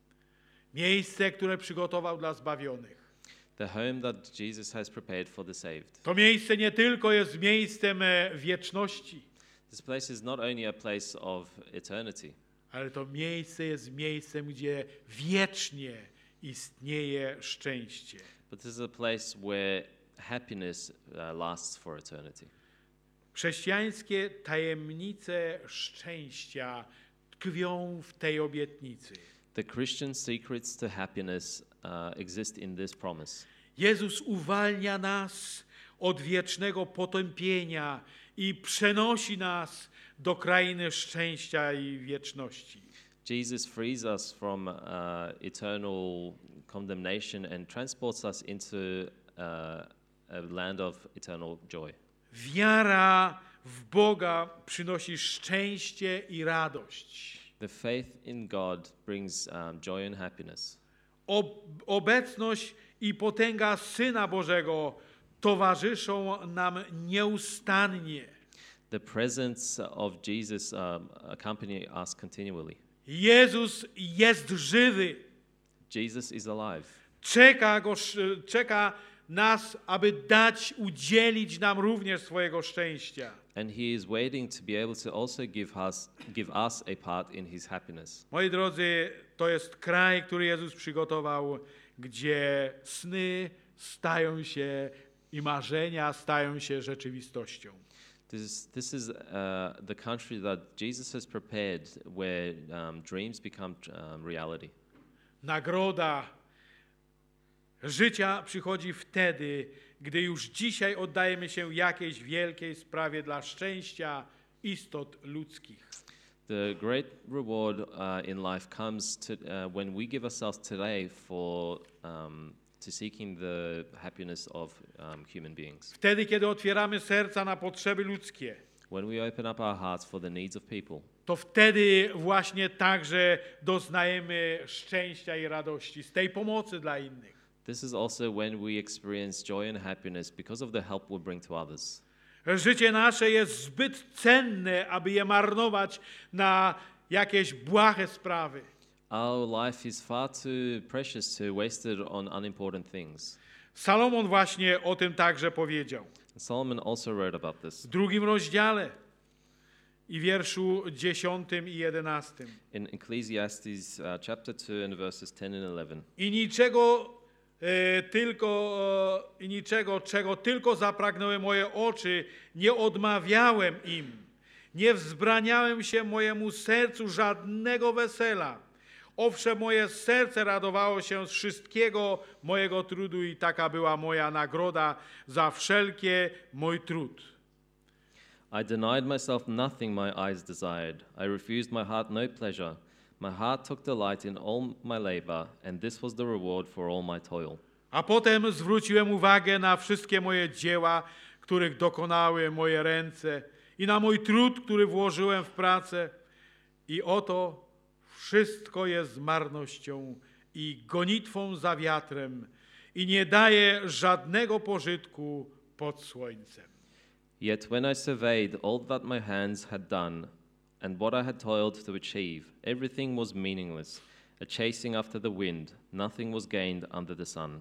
Miejsce, które przygotował dla zbawionych. The home that Jesus has prepared for the saved. To miejsce nie tylko jest miejscem e, wieczności, This place is not only a place of eternity, ale to miejsce jest miejscem, gdzie wiecznie istnieje szczęście. but this is a place where happiness uh, lasts for eternity. Chrześcijańskie tajemnice szczęścia tkwią w tej obietnicy. The Christian secrets to happiness uh, exist in this promise. Jezus uwalnia nas od wiecznego potępienia i przenosi nas do krainy szczęścia i wieczności. Jesus frees us from uh, eternal condemnation and transports us into uh, a land of eternal joy. Wiara w Boga przynosi szczęście i radość. The faith in God brings um, joy and happiness. Ob- obecność i potęga Syna Bożego towarzyszą nam nieustannie. The presence of Jesus um, accompany us continually. Jezus jest żywy. Jesus is alive. Czeka, go, czeka nas, aby dać, udzielić nam również swojego szczęścia. And he is waiting to be able to also give us, give us a part in his happiness. Moi drodzy, to jest kraj, który Jezus przygotował, gdzie sny stają się i marzenia stają się rzeczywistością. This is, this is uh, the country that Jesus has prepared where um, dreams become um, reality. Nagroda życia przychodzi wtedy, gdy już dzisiaj oddajemy się jakiejś wielkiej sprawie dla szczęścia istot ludzkich. The great reward uh, in life comes to, uh, when we give ourselves today for um, to seeking the happiness of um, human beings. Wtedy, kiedy otwieramy serca na potrzeby ludzkie, When we open up our hearts for the needs of people, to wtedy właśnie także doznajemy szczęścia i radości z tej pomocy dla innych. this is also when we experience joy and happiness because of the help we bring to others. Życie nasze jest zbyt cenne, aby je marnować na jakieś błahe sprawy. Our life is far too precious to waste it on unimportant things. Salomon właśnie o tym także powiedział. Solomon also wrote about this. W drugim rozdziale i wierszu dziesiątym i jedenastym. In Ecclesiastes uh, chapter two and verses ten and eleven. I niczego e, tylko e, i niczego, czego tylko zapragnęły moje oczy, nie odmawiałem im. Nie wzbraniałem się mojemu sercu żadnego wesela. Owszem, moje serce radowało się z wszystkiego mojego trudu i taka była moja nagroda za wszelkie mój trud. I denied myself nothing my eyes desired. I refused my heart no pleasure. My heart took delight in all my labor, and this was the reward for all my toil. A potem zwróciłem uwagę na wszystkie moje dzieła, których dokonały moje ręce i na mój trud, który włożyłem w pracę. I oto wszystko jest marnością i gonitwą za wiatrem i nie daje żadnego pożytku pod słońcem. Yet when I surveyed all that my hands had done, and what I had toiled to achieve, everything was meaningless, a chasing after the wind, nothing was gained under the sun.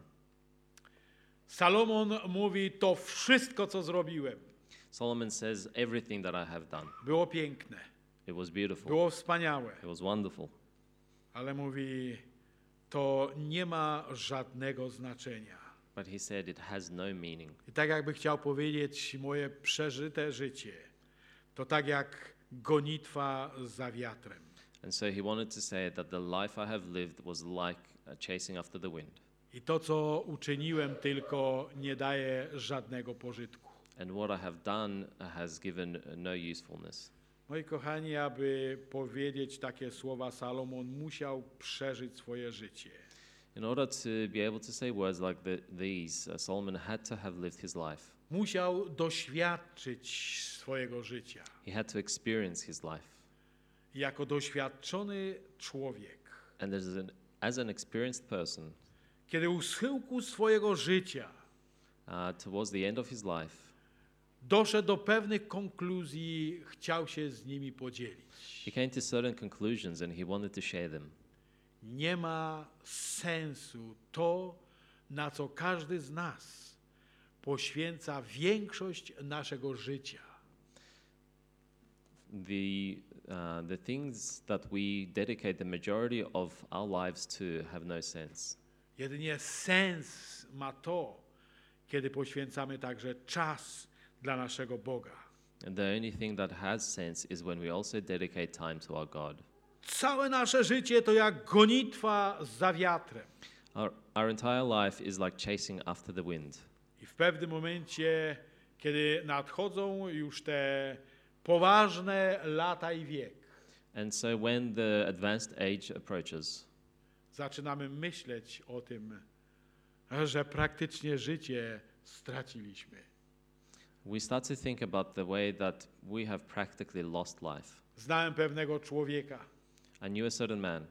Salomon mówi, to wszystko, co zrobiłem, Solomon says, everything that I have done. było piękne, It was beautiful. było wspaniałe, It was wonderful. ale mówi, to nie ma żadnego znaczenia. But he said it has no meaning. I tak jakby chciał powiedzieć, moje przeżyte życie, to tak jak gonitwa za wiatrem. And so he wanted to say that the life I have lived was like uh, chasing after the wind. I to, co uczyniłem, tylko nie daje żadnego pożytku. And what I have done has given no usefulness. Moi kochani, aby powiedzieć takie słowa, Salomon musiał przeżyć swoje życie. In order to be able to say words like the, these, uh, Solomon had to have lived his life. Musiał doświadczyć swojego życia. He had to experience his life. I jako doświadczony człowiek, And as an, as an experienced person, kiedy u schyłku swojego życia uh, towards the end of his life, doszedł do pewnych konkluzji, chciał się z nimi podzielić. he came to certain conclusions and he wanted to share them. Nie ma sensu to, na co każdy z nas poświęca większość naszego życia. The, uh, the things that we dedicate the majority of our lives to have no sense. Jedynie sens ma to, kiedy poświęcamy także czas dla naszego Boga. And the only thing that has sense is when we also dedicate time to our God. Całe nasze życie to jak gonitwa za wiatrem. Our, our entire life is like chasing after the wind. I w pewnym momencie, kiedy nadchodzą już te poważne lata i wiek, And so when the advanced age approaches, zaczynamy myśleć o tym, że praktycznie życie straciliśmy. we start to think about the way that we have practically lost life. Znałem pewnego człowieka, I knew a certain man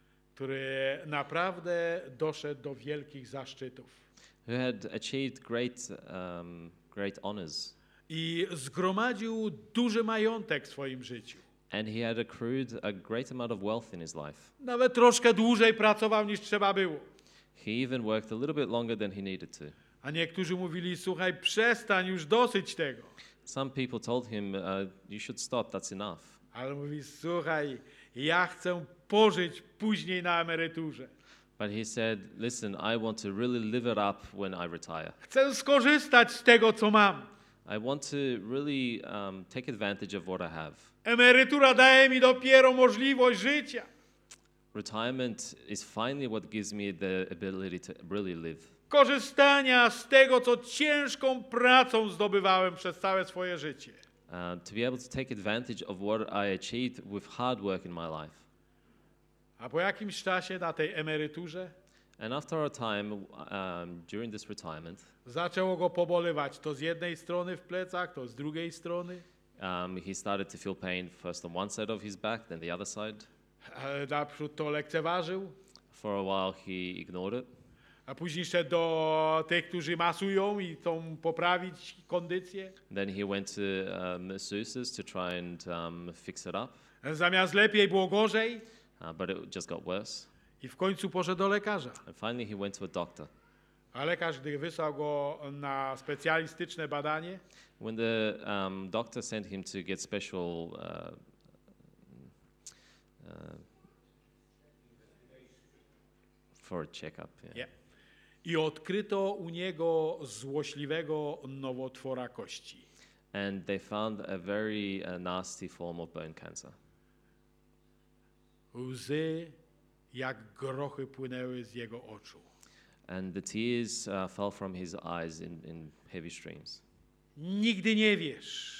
który naprawdę doszedł do wielkich zaszczytów who had achieved great, um, great honors, i zgromadził duży majątek w swoim życiu. and he had accrued a great amount of wealth in his life. Nawet troszkę dłużej pracował niż trzeba było. He even worked a little bit longer than he needed to. A niektórzy mówili, słuchaj, przestań, już dosyć tego. Some people told him, uh, you should stop, that's enough. Ale mówi, słuchaj, ja chcę pożyć później na emeryturze. But he said, listen, I want to really live it up when I retire. Chcę skorzystać z tego, co mam. I want to really um, take advantage of what I have. Emerytura daje mi dopiero możliwość życia. Retirement is finally what gives me the ability to really live. Korzystania z tego, co ciężką pracą zdobywałem przez całe swoje życie. Uh, to be able to take advantage of what I achieved with hard work in my life. A po jakimś czasie na tej emeryturze And after a time, um, during this retirement, zaczęło go pobolewać to z jednej strony w plecach, to z drugiej strony. um, he started to feel pain first on one side of his back, then the other side. E, Naprzód to lekceważył, For a while, he ignored it. a później szedł do tych, którzy masują i chcą poprawić kondycję. Then he went to um, masseuses to try and um, fix it up, Zamiast lepiej było gorzej uh, but it just got worse. i w końcu poszedł do lekarza. And finally, he went to a doctor. A lekarz, gdy wysłał go na specjalistyczne badanie, When the um, doctor sent him to get special uh, uh, for a checkup, yeah. nie. I odkryto u niego złośliwego nowotwora kości. And they found a very uh, nasty form of bone cancer. Łzy jak grochy płynęły z jego oczu. And the tears uh, fell from his eyes in, in heavy streams. Nigdy nie wiesz,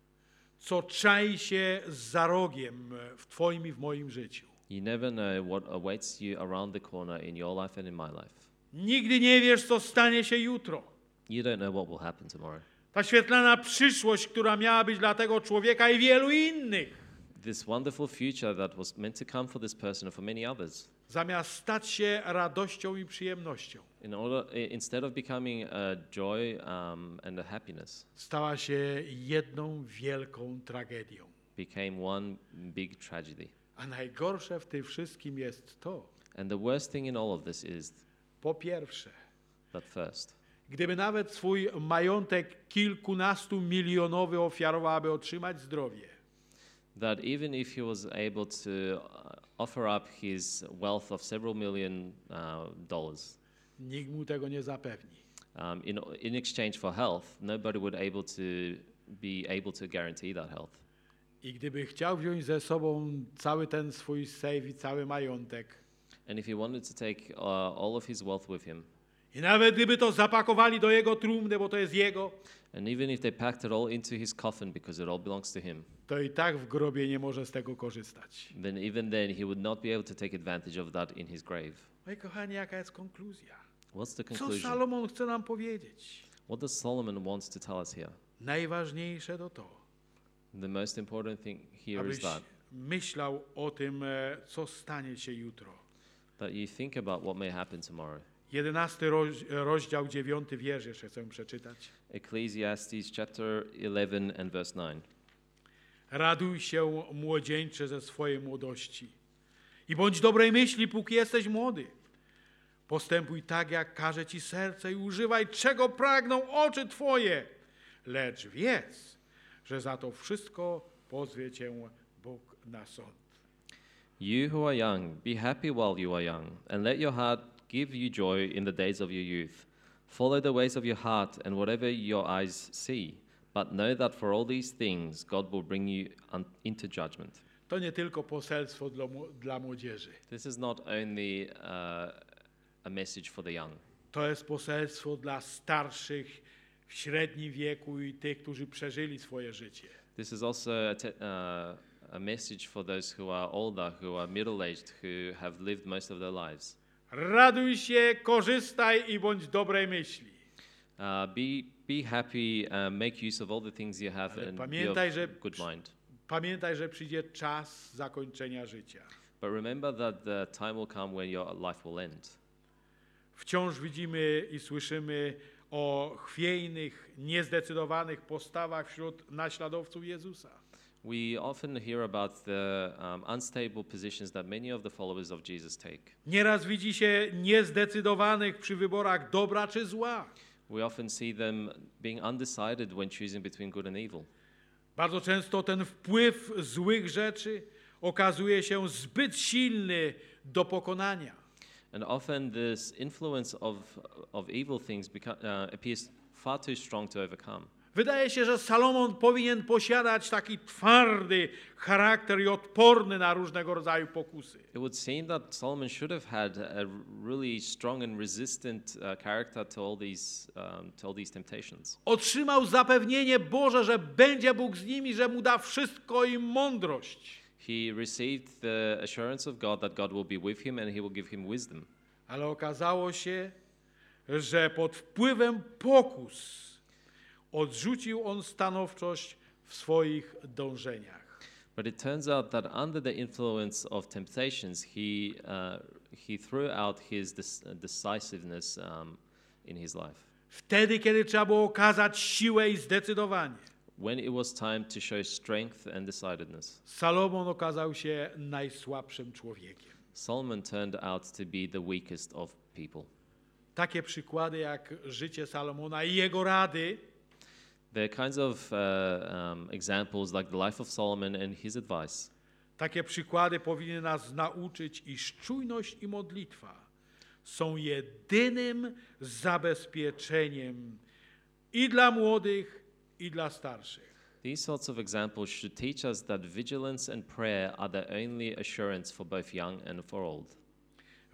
co czai się za rogiem w twoim i w moim życiu. You never know what awaits you around the corner in your life and in my life. Nigdy nie wiesz, co stanie się jutro. You don't know what will happen tomorrow. Ta świetlana przyszłość, która miała być dla tego człowieka i wielu innych, This wonderful future that was meant to come for this person and for many others, zamiast stać się radością i przyjemnością, in order, i- instead of becoming a joy um, and a happiness, stała się jedną wielką tragedią. became one big tragedy. A najgorsze w tym wszystkim jest to, And the worst thing in all of this is po pierwsze, that first, gdyby nawet swój majątek kilkunastu milionowy ofiarował, aby otrzymać zdrowie, that even if he was able to uh, offer up his wealth of several million uh, dollars nikt mu tego nie zapewni. um, in, in exchange for health, nobody would able to be able to guarantee that health. I gdyby chciał wziąć ze sobą cały ten swój save i cały majątek, And if he wanted to take uh, all of his wealth with him, i nawet gdyby to zapakowali do jego trumny, bo to jest jego, and even if they packed it all into his coffin because it all belongs to him, to i tak w grobie nie może z tego korzystać. then even then he would not be able to take advantage of that in his grave. Moi kochani, jaka jest konkluzja? What's the Co conclusion? Salomon chce nam powiedzieć? What does Solomon wants to tell us here? Najważniejsze to to, The most important thing here is abyś that myślał o tym, e, co stanie się jutro. that you think about what may happen tomorrow. Jedenasty roz, rozdział, dziewiąty wiersz jeszcze chcę przeczytać. Ecclesiastes chapter eleven and verse nine. Raduj się, młodzieńcze, ze swojej młodości i bądź dobrej myśli, póki jesteś młody. Postępuj tak, jak każe ci serce i używaj, czego pragną oczy twoje. Lecz wiedz, że za to wszystko pozwie cię Bóg na sąd. You who are young, be happy while you are young, and let your heart give you joy in the days of your youth. Follow the ways of your heart and whatever your eyes see. But know that for all these things God will bring you un- into judgment. To nie tylko poselstwo dla, mł- dla młodzieży. This is not only uh, a message for the young. To jest poselstwo dla starszych w średnim wieku i tych, którzy przeżyli swoje życie. This is also a, te- uh, a message for those who are older, who are middle-aged, who have lived most of their lives. Raduj się, korzystaj i bądź dobrej myśli. Uh, be be happy, uh, make use of all the things you have, Ale and be pamiętaj, że of good mind. Pamiętaj, że przyjdzie czas zakończenia życia. But remember that the time will come when your life will end. Wciąż widzimy i słyszymy o chwiejnych, niezdecydowanych postawach wśród naśladowców Jezusa. We often hear about the um, unstable positions that many of the followers of Jesus take. Nieraz widzi się niezdecydowanych przy wyborach dobra czy zła. We often see them being undecided when choosing between good and evil. Bardzo często ten wpływ złych rzeczy okazuje się zbyt silny do pokonania. And often this influence of, of evil things beca- uh, appears far too strong to overcome. Wydaje się, że Salomon powinien posiadać taki twardy charakter i odporny na różnego rodzaju pokusy. It would seem that Solomon should have had a really strong and resistant uh, character to all these um, to all these temptations. Otrzymał zapewnienie Boże, że będzie Bóg z nimi, że mu da wszystko i mądrość. He received the assurance of God that God will be with him and he will give him wisdom. Ale okazało się, że pod wpływem pokus odrzucił on stanowczość w swoich dążeniach. But it turns out that under the influence of temptations, he uh, he threw out his dec- decisiveness um, in his life. Wtedy, kiedy trzeba było okazać siłę i zdecydowanie, When it was time to show strength and decidedness, Salomon okazał się najsłabszym człowiekiem. Solomon turned out to be the weakest of people. Takie przykłady jak życie Salomona i jego rady There are kinds of uh, um, examples like the life of Solomon and his advice. Takie przykłady powinny nas nauczyć, iż czujność i modlitwa są jedynym zabezpieczeniem i dla młodych, i dla starszych. These sorts of examples should teach us that vigilance and prayer are the only assurance for both young and for old.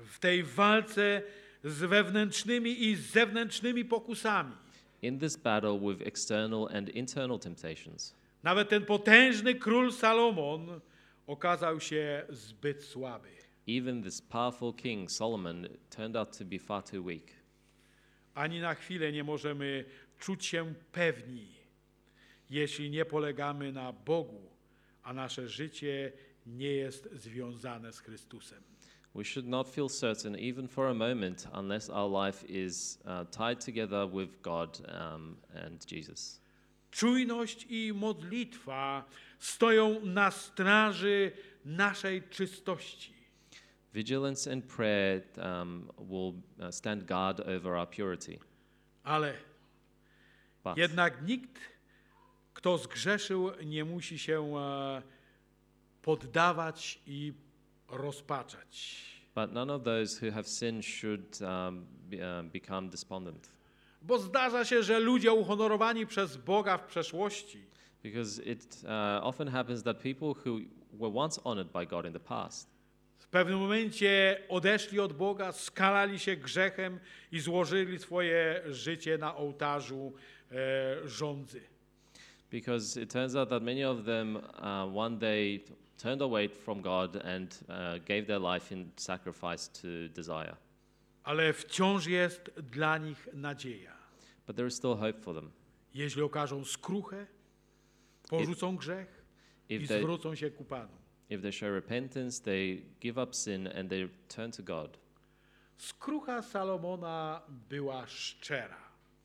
w tej walce z wewnętrznymi i z zewnętrznymi pokusami. In this battle with external and internal temptations. Nawet ten potężny król Salomon okazał się zbyt słaby. Even this powerful king Solomon turned out to be far too weak. Ani na chwilę nie możemy czuć się pewni, jeśli nie polegamy na Bogu, a nasze życie nie jest związane z Chrystusem. We should not feel certain even for a moment unless our life is uh, tied together with God um, and Jesus. Czujność i modlitwa stoją na straży naszej czystości. Vigilance and prayer um, will uh, stand guard over our purity. Ale But, jednak nikt, kto zgrzeszył, nie musi się e, poddawać i rozpaczać. but none of those who have sinned should um, be, uh, become despondent. Bo zdarza się, że ludzie uhonorowani przez Boga w przeszłości Because it uh, often happens that people who were once honored by God in the past w pewnym momencie odeszli od Boga, skalali się grzechem i złożyli swoje życie na ołtarzu e, żądzy. Because it turns out that many of them uh, one day t- turned away from God and uh, gave their life in sacrifice to desire. Ale wciąż jest dla nich nadzieja. But there is still hope for them. Jeśli okażą skruchę, porzucą grzech i If they, zwrócą się ku Panu. if they show repentance, they give up sin and they turn to God. Skrucha Salomona była szczera.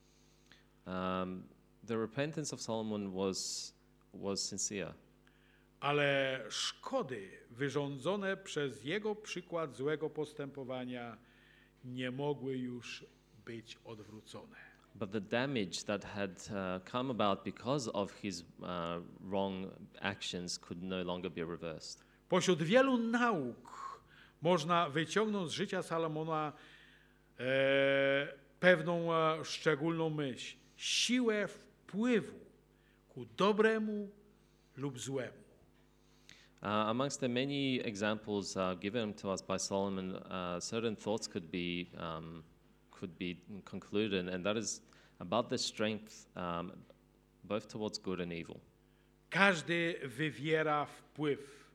Um, the repentance of Solomon was, was sincere. Ale szkody wyrządzone przez jego przykład złego postępowania nie mogły już być odwrócone. But the damage that had uh, come about because of his uh, wrong actions could no longer be reversed. Pośród wielu nauk można wyciągnąć z życia Salomona e, pewną e, szczególną myśl. Siłę wpływu ku dobremu lub złemu. Uh, amongst the many examples uh, given to us by Solomon, uh, certain thoughts could be um, could be concluded, and that is about the strength um, both towards good and evil. Każdy wywiera wpływ,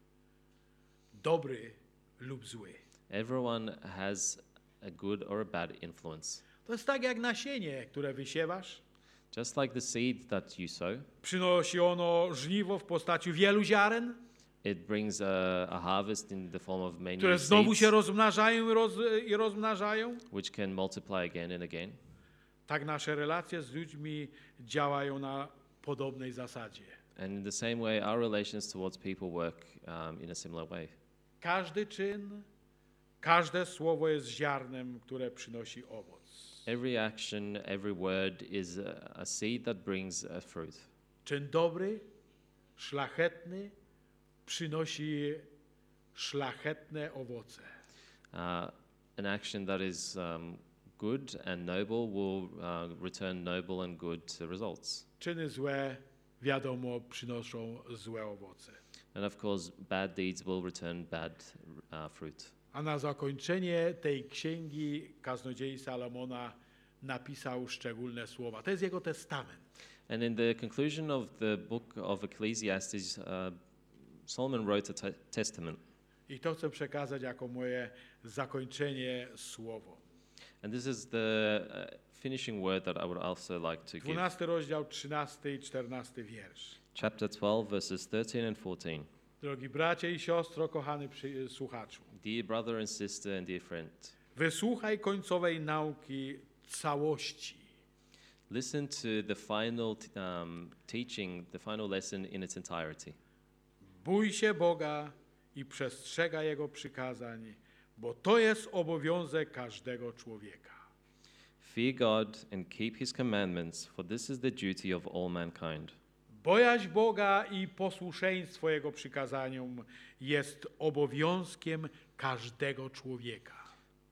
dobry lub zły. Everyone has a good or a bad influence. To jest tak jak nasienie, które wysiewasz. Just like the seed that you sow, Przynosi ono żniwo w postaci wielu ziaren, it brings a, a harvest in the form of many które znowu seeds, się rozmnażają i, roz, i rozmnażają. which can multiply again and again. Tak nasze relacje z ludźmi działają na podobnej zasadzie. And in the same way, our relations towards people work um, in a similar way. Każdy czyn, każde słowo jest ziarnem, które przynosi owoc. Every action, every word is a, a seed that brings a fruit. Czyn dobry, szlachetny, przynosi szlachetne owoce. Uh, an action that is um, good and noble will uh, return noble and good results. Czyny złe, wiadomo, przynoszą złe owoce. And of course, bad deeds will return bad uh, fruit. A na zakończenie tej księgi kaznodziei Salomona napisał szczególne słowa. To jest jego testament. And in the conclusion of the book of Ecclesiastes, uh, Solomon wrote a te- testament. I to chcę przekazać jako moje zakończenie słowo. And this is the uh, finishing word that I would also like to give. dwunasty rozdział, trzynasty i czternasty wiersz. Chapter twelve, verses thirteen and fourteen. Drogi bracie i siostro, kochany przy, słuchaczu, Dear brother and sister and dear friend, wysłuchaj końcowej nauki całości. listen to the final t- um, teaching, the final lesson in its entirety. Bój się Boga i przestrzegaj Jego przykazań, bo to jest obowiązek każdego człowieka. Fear God and keep his commandments, for this is the duty of all mankind. Bojaźń Boga i posłuszeństwo Jego przykazaniom jest obowiązkiem każdego człowieka.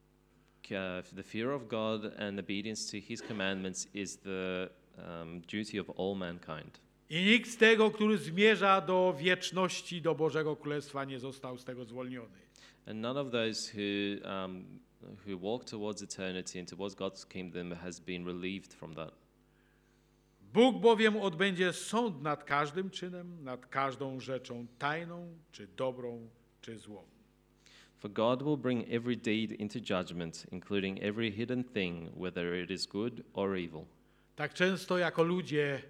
Uh, the fear of God and obedience to his commandments is the um, duty of all mankind. I nikt z tego, który zmierza do wieczności, do Bożego Królestwa, nie został z tego zwolniony. And none of those who, um, who walk towards eternity and towards God's kingdom has been relieved from that. Bóg bowiem odbędzie sąd nad każdym czynem, nad każdą rzeczą tajną, czy dobrą, czy złą. For God will bring every deed into judgment, including every hidden thing, whether it is good or evil. Tak często jako ludzie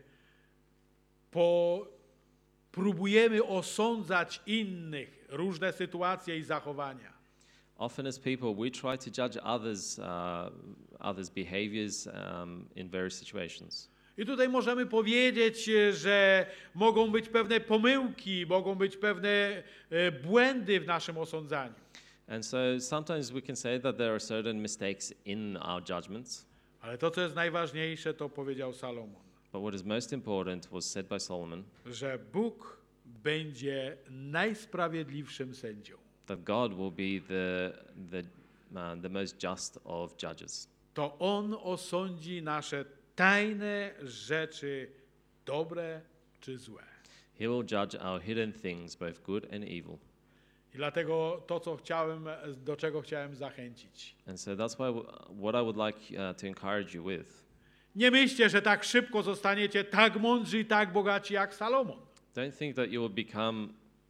po, próbujemy osądzać innych, różne sytuacje i zachowania. Often as people, we try to judge others, uh, others' behaviors um, in various situations. I tutaj możemy powiedzieć, że mogą być pewne pomyłki, mogą być pewne e, błędy w naszym osądzaniu. And so sometimes we can say that there are certain mistakes in our judgments. Ale to, co jest najważniejsze, to powiedział Salomon, But what is most important was said by Solomon, że Bóg będzie najsprawiedliwszym sędzią. that God will be the, the, uh, the most just of judges. To On osądzi nasze tajne rzeczy, dobre czy złe. He will judge our hidden things, both good and evil. I dlatego to, co chciałem, do czego chciałem zachęcić. And so that's why w- what I would like uh, to encourage you with. Nie myślcie, że tak szybko zostaniecie tak mądrzy i tak bogaci jak Salomon. Don't think that you will become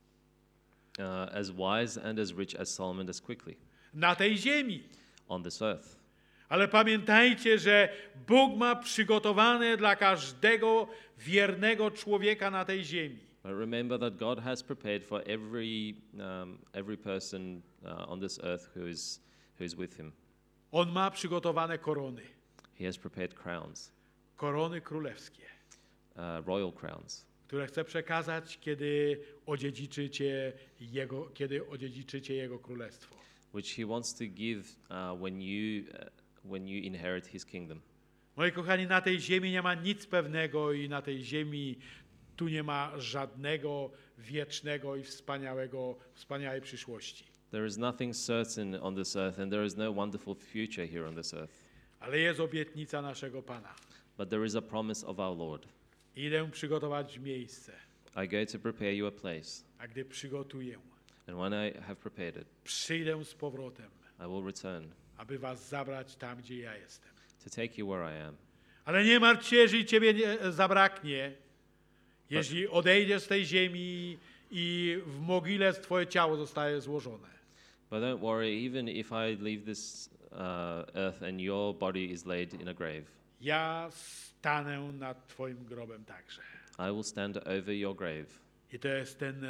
uh, as wise and as rich as Solomon as quickly Na tej ziemi. on this earth. Ale pamiętajcie, że Bóg ma przygotowane dla każdego wiernego człowieka na tej ziemi. But remember that God has prepared for every, um, every person uh, on this earth who is, who is with him. On ma przygotowane korony. He has prepared crowns, Korony królewskie, uh, royal crowns, które chce przekazać, kiedy odziedziczycie Jego, kiedy odziedziczycie Jego królestwo. which he wants to give uh, when, you, uh, when you inherit his kingdom. Moi kochani, na tej ziemi nie ma nic pewnego i na tej ziemi tu nie ma żadnego wiecznego i wspaniałego, wspaniałej przyszłości. There is nothing certain on this earth, and there is no wonderful future here on this earth. Ale jest obietnica naszego Pana. But there is a promise of our Lord. Idę przygotować miejsce, I go to prepare you a place, a gdy przygotuję, and when I have prepared it, przyjdę z powrotem, I will return aby was zabrać tam, gdzie ja jestem. to take you where I am. Ale nie martw się, jeżeli ciebie nie zabraknie, jeśli odejdziesz z tej ziemi i w mogile twoje ciało zostaje złożone. But don't worry, even if I leave this uh, earth and your body is laid in a grave, Ja stanę nad twoim grobem także. I will stand over your grave. I to jest ten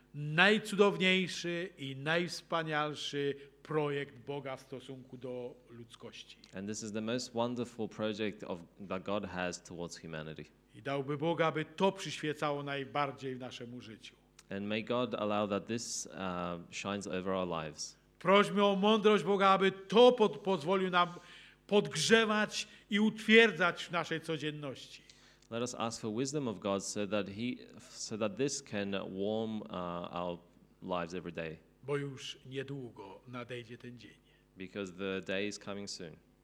najcudowniejszy i najwspanialszy projekt Boga w stosunku do ludzkości. And this is the most wonderful project of, that God has towards humanity. I dałby Bóg, aby to przyświecało najbardziej w naszemu życiu. And may God allow that this uh, shines over our lives. Prośmy o mądrość Boga, aby to pod, pozwolił nam podgrzewać i utwierdzać w naszej codzienności. Let us ask for wisdom of God so that he, so that this can warm uh, our lives every day, Bo już niedługo nadejdzie ten dzień. because the day is coming soon.